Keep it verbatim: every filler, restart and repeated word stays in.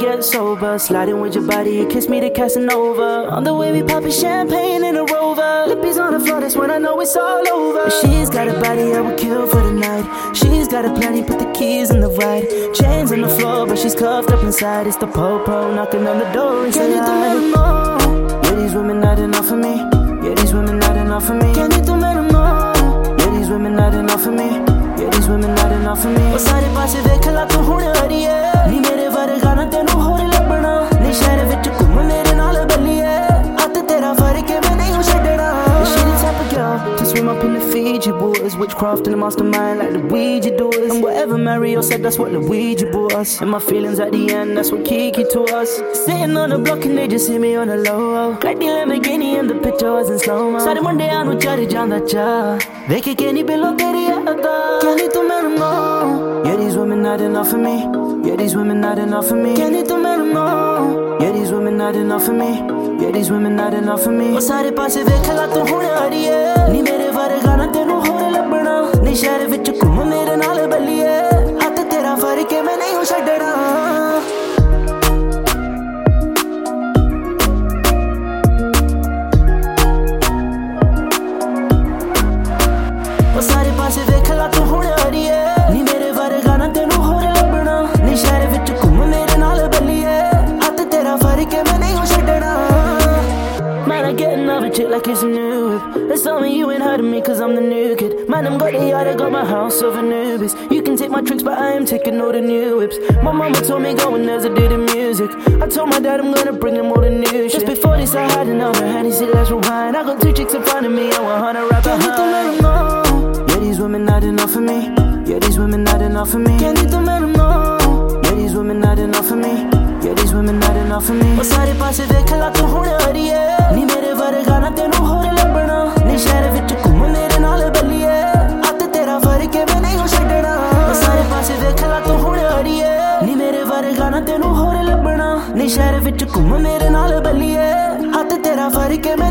get sober. Sliding with your body, you kiss me to Casanova. On the way we poppin' champagne in a Rover. Lippies on the floor, that's when I know it's all over. She's got a body I would kill for the night. She's got a plenty, put the keys in the ride. Chains on the floor, but she's cuffed up inside. It's the po-po knocking on the door and say hi. Yeah, these women not enough for me. Yeah, these women not enough for me. Can you do me more? Yeah, these women not enough for me. Yeah, these women not enough for me. O sare paase dekh la tu hun hariye. Ni mere varga na tenu hor labna. Ni shehar vich ghum mere naal balliye. At tera fark hai main nahi chhadna. She the type of girl to swim up in the Fiji waters. Witchcraft in the mastermind like the Ouija doers. And whatever Mario said, that's what the Ouija brought us. And my feelings at the end, that's what Kiki taught us. Sitting on the block and they just see me on the low. Got the Lamborghini and the picture was in slow-mo. Sare munde aanu chari janda cha. Dekhe ke nahi below teri ada. Can you do me more? Yeah, these women not enough for me. Yeah, these women not enough for me. Can you do me more? Yeah, these women not enough for me. Yeah, these women not enough for me. O sare paase dekh la tu hun hariye. Ni mere varga na tenu hor labna. Ni shehar vich ghum mere naal balliye. At tera fark hai main nahi chhadna. O sare paase dekh la tu hun hariye. Ni mere varga na tenu hor labna. Ni shehar vich ghum mere naal balliye. At tera fark hai main nahi chhadna. Man, I get another chick like it's a new whip. It's only you ain't heard of me cause I'm the new kid. Man, I'm got the yard, I got my house over Anubis. You can take my tricks but I am taking all the new whips. My mama told me go and as I did in music. I told my dad I'm gonna bring him all the new shit. Just before this I had another hand, he said let's rewind. I got two chicks in front of me, I want her to rap behind. Can you do me more? Yeah, these women not enough for me. Yeah, these women not enough for me. Can you do me more? Yeah, these women not enough for me. Yeah, these women not enough for me. O sare paase dekh la tu hun hariye. Ni mere varga na tenu hor labna. Ni shehar vich ghum mere naal balliye. At tera fark hai main nahi chhadna. O sare paase dekh la tu hun hariye. Ni mere varga na tenu hor labna. Ni shehar vich ghum mere naal balliye. At tera fark hai